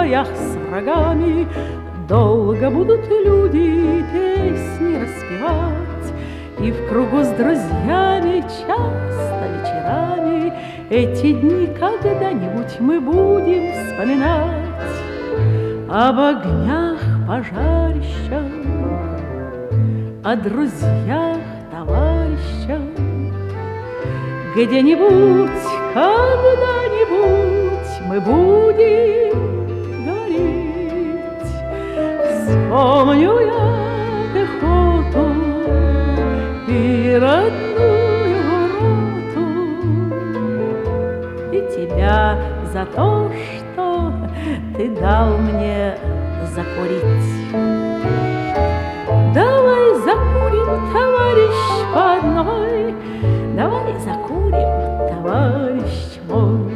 боях с врагами долго будут люди песни распевать, и в кругу с друзьями часто вечерами эти дни когда-нибудь мы будем вспоминать. Об огнях, пожарищах, о друзьях, товарищах. Где-нибудь, когда-нибудь мы будем гореть. Вспомню я пехоту и родную роту, и тебя за то, что ты дал мне закурить. Давай закурим, товарищ, по одной, давай закурим, товарищ мой.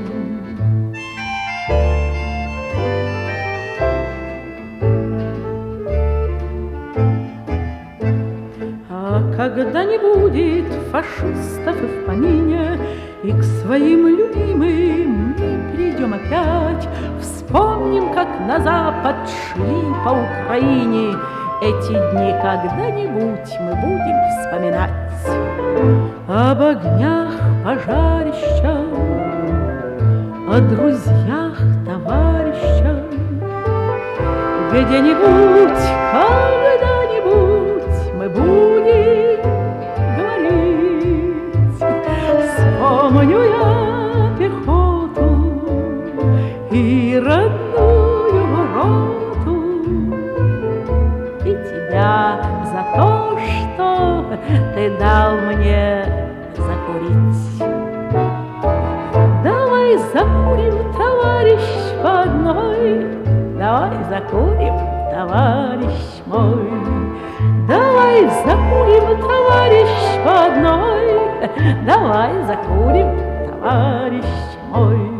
А когда не будет фашистов и в помине, и к своим любимым мы придем опять, вспомним, как на запад шли по Украине. Эти дни когда-нибудь мы будем вспоминать. Об огнях, пожарищах, о друзьях, товарищах. Где-нибудь, когда-нибудь мы будем говорить. Вспомню я пехоту и родную роту, и тебя за то, что ты дал мне закурить. Давай закурим, товарищ, по одной, давай закурим, товарищ мой. Давай закурим, товарищ, по одной, давай закурим, товарищ мой.